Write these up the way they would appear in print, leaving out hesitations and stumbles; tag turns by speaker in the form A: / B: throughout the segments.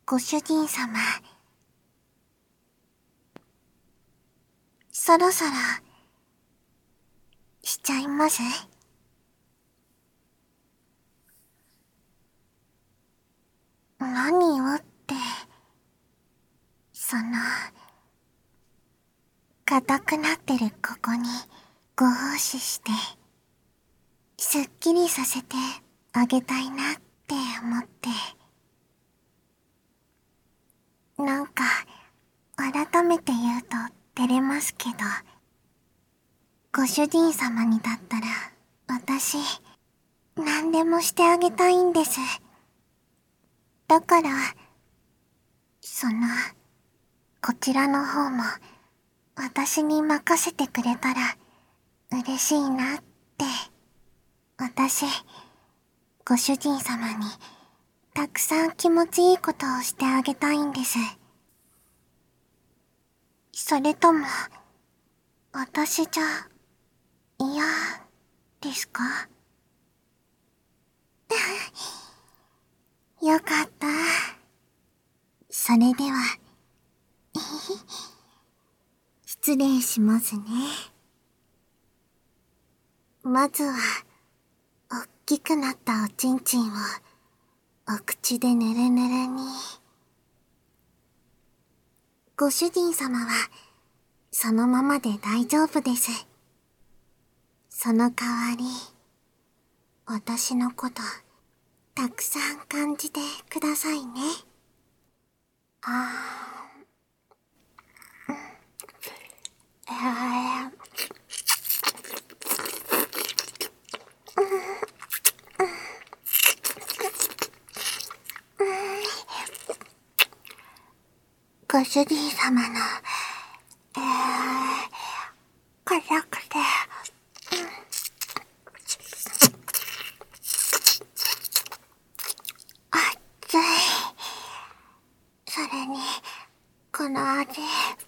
A: ご主人様、そろそろしちゃいます？何をって、硬くなってるここにご奉仕して、すっきりさせてあげたいなって思って。なんか、改めて言うと照れますけど、ご主人様にだったら、私、何でもしてあげたいんです。だから、こちらの方も、私に任せてくれたら、嬉しいなって。私、ご主人様に、たくさん気持ちいいことをしてあげたいんです。それとも、私じゃ、嫌ですか？よかった。それでは、失礼しますね。まずは、おっきくなったおちんちんを、お口でぬるぬるに。ご主人様は、そのままで大丈夫です。その代わり、私のこと、たくさん感じてくださいね。ご主人様の、辛くて、熱い。それに、この味、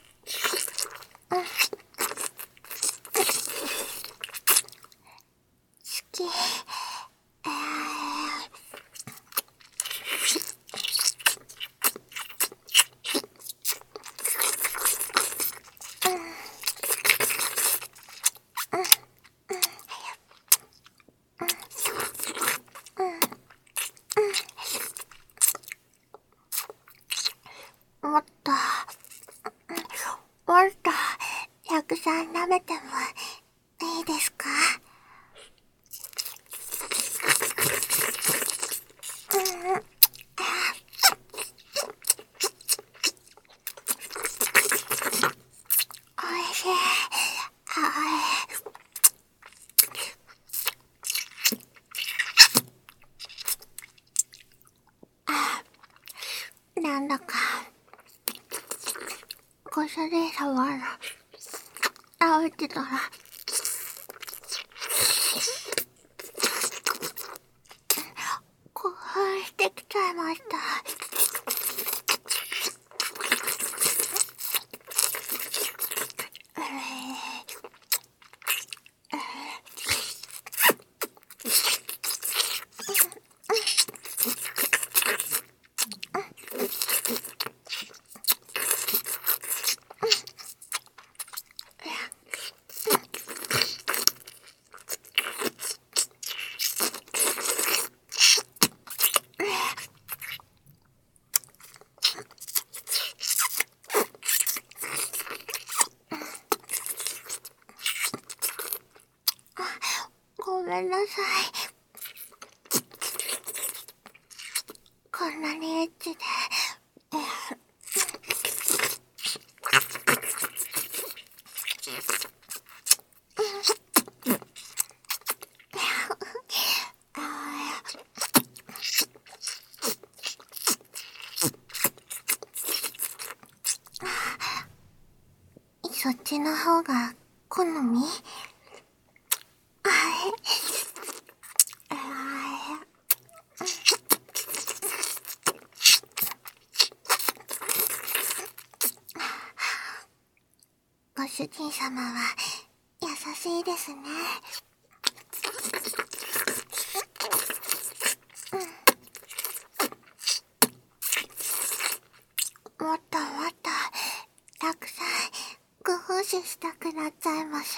A: 好き。もっと、たくさん舐めてもいいですか？おいしい。なんだか、ご主人様の食べてたら、興奮してきちゃいました。ごめんなさい。こんなにエッチで。そっちの方が好み？ご主人様は優しいですね。 シュしたくなっちゃいます。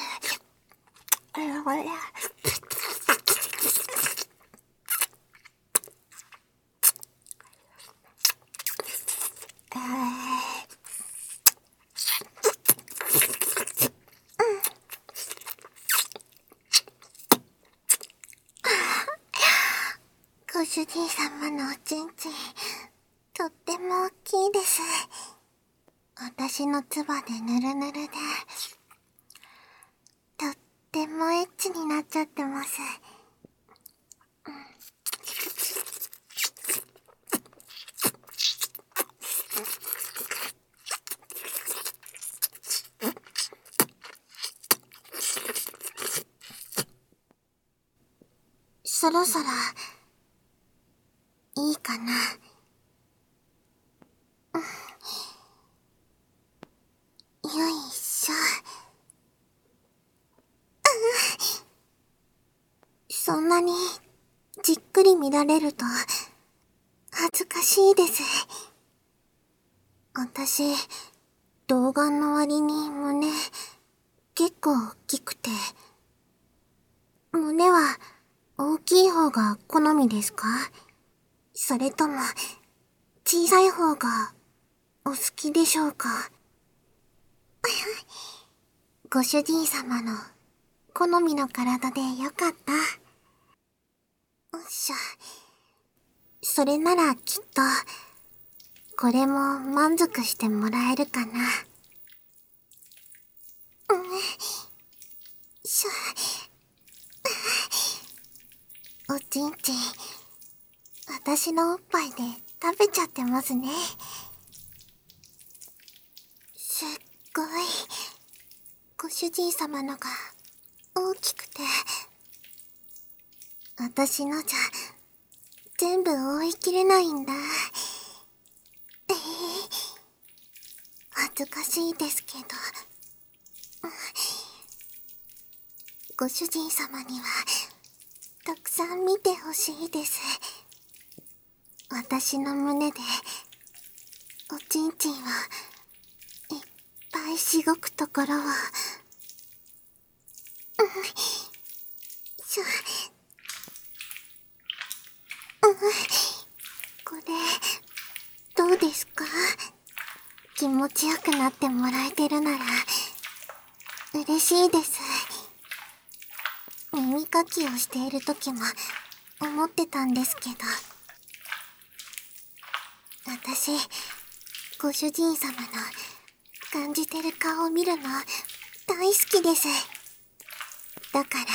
A: ご主人様のおちんちん、とっても大きいです。私の唾でぬるぬるで、とってもエッチになっちゃってます。そろそろ、いいかな。よいしょ。そんなに、じっくり見られると、恥ずかしいです。私、童顔の割に胸、結構大きくて、胸は大きい方が好みですか？それとも、小さい方がお好きでしょうか？ご主人様の好みの体でよかった。よっしゃ。それならきっと、これも満足してもらえるかな。しょ。おちんちん、私のおっぱいで食べちゃってますね。すっごい、ご主人様のが大きくて、私のじゃ全部追い切れないんだ。恥ずかしいですけど、ご主人様にはたくさん見てほしいです。私の胸でおちんちんをいっぱいしごくところを。しょ。これどうですか？気持ちよくなってもらえてるなら嬉しいです。耳かきをしている時も思ってたんですけど、私、ご主人様の感じてる顔を見るの大好きです。だから、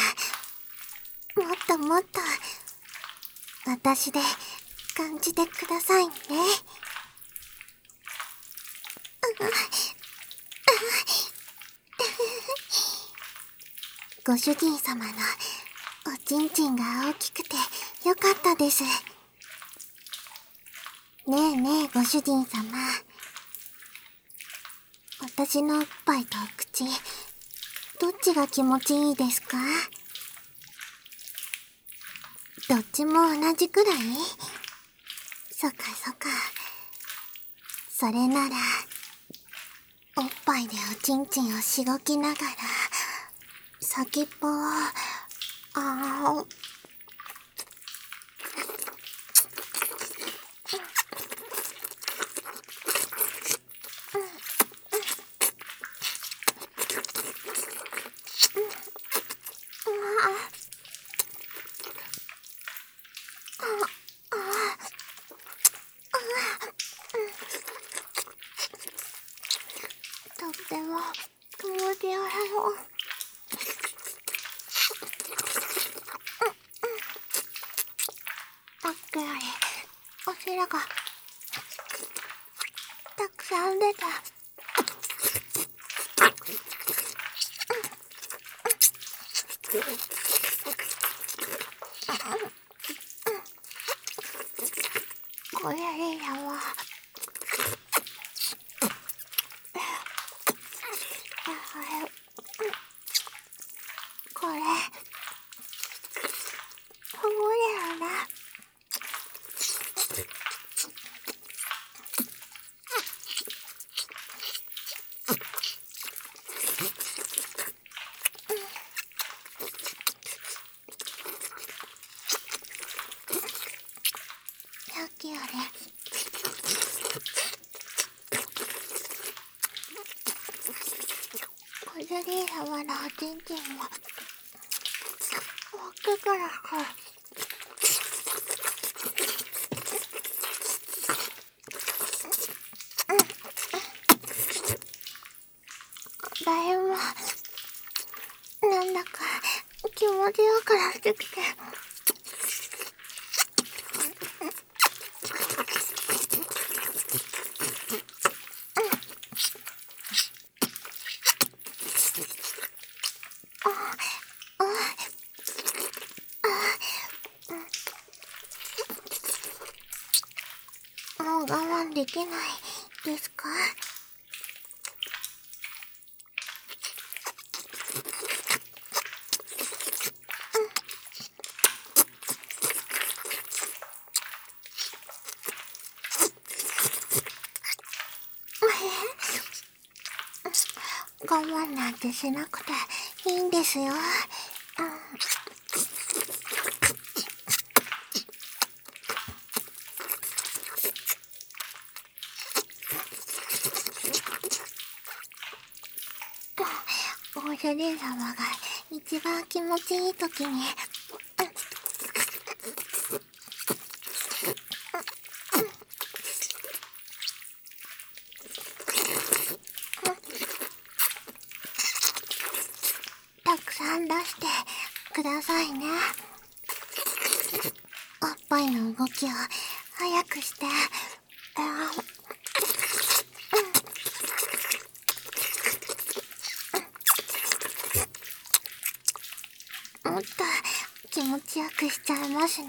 A: もっともっと私で感じてくださいね。ご主人様のおちんちんが大きくてよかったです。ねえねえご主人様。私のおっぱいとお口、どっちが気持ちいいですか？どっちも同じくらい？そっかそっか。それなら、おっぱいでおちんちんをしごきながら、先っぽを、とっても気持ちよさそう。さっきよりお尻がたくさん出た。これいいやわ。これ、ほぼれるな。 きやで。ご主人様のおちんちんも大きくなるから。だいぶなんだか気持ちよくなってきて。もう我慢できないですか？我慢なんてしなくていいんですよ。ご主人様が一番気持ちいい時にたくさん出してくださいね。おっぱいの動きを早くして。もっと気持ちよくしちゃいますね。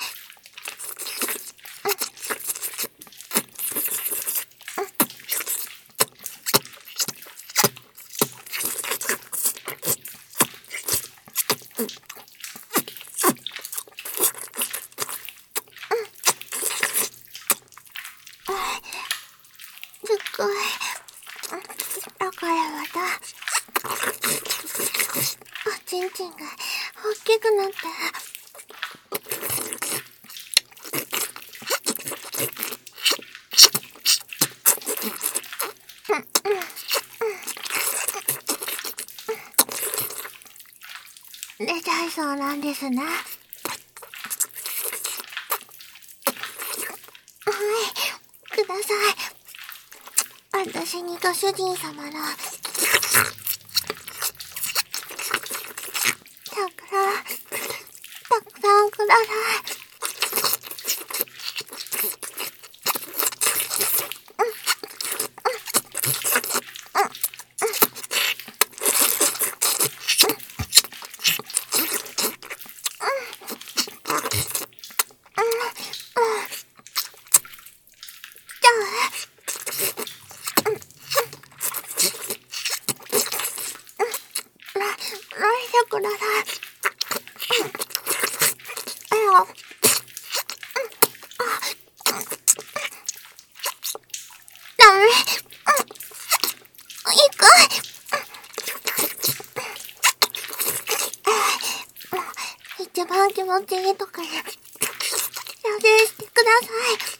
A: すっごい。だからまたおちんちんが大きくなって。出ちゃいそうなんですね。はい、ください。私にご主人様のたくさんください。来てください。ダメ。いく。一番気持ちいいとこに射精してください。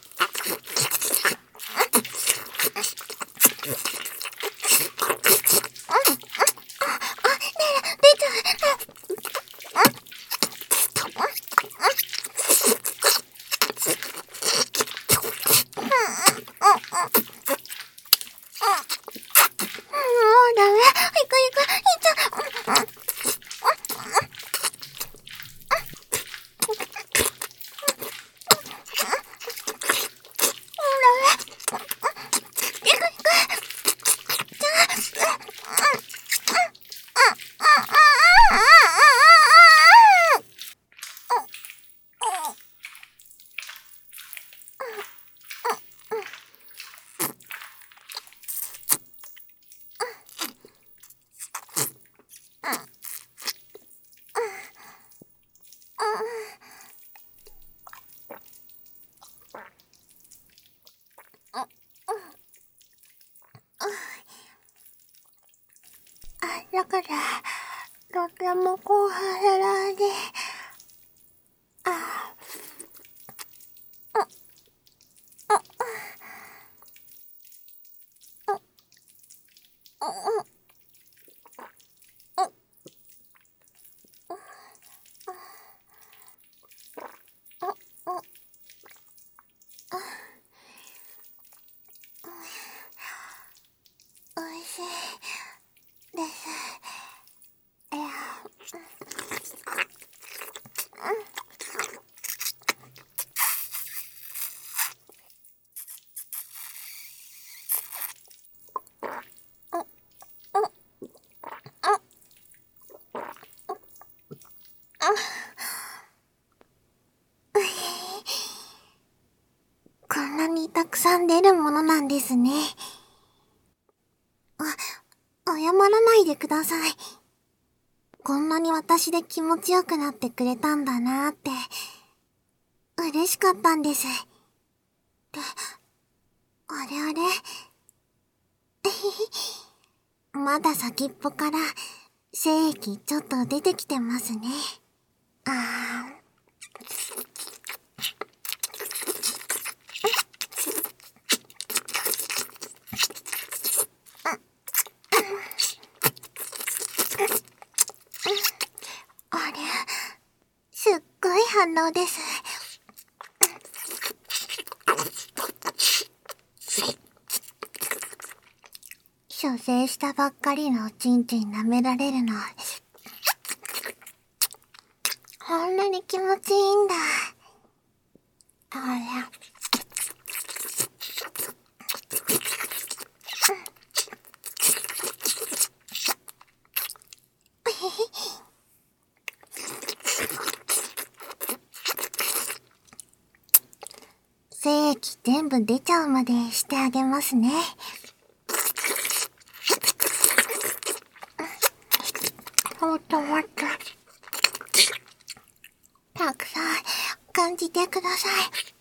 A: 出ちゃう。もうダメ。いく。いっちゃう。だからとても後半せられにたくさん出るものなんですね。謝らないでください。こんなに私で気持ちよくなってくれたんだなーって、嬉しかったんです。で、あれあれまだ先っぽから精液ちょっと出てきてますね。あー。あれ、すっごい反応です。射精したばっかりのおちんちん舐められるの、こんなに気持ちいいんだ。あれ。精液全部出ちゃうまでしてあげますね。もっともっとたくさん感じてください。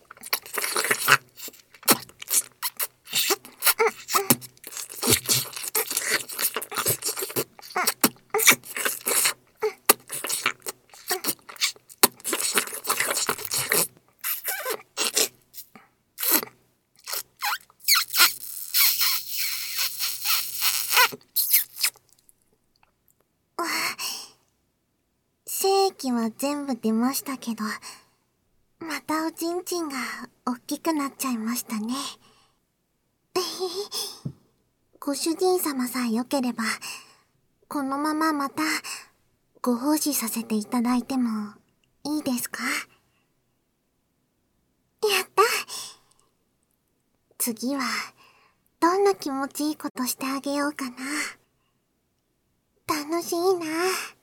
A: 精液は全部出ましたけど、またおちんちんが大きくなっちゃいましたね。ご主人様さえ良ければ、このまままたご奉仕させていただいてもいいですか？やった！次はどんな気持ちいいことしてあげようかな。楽しいな。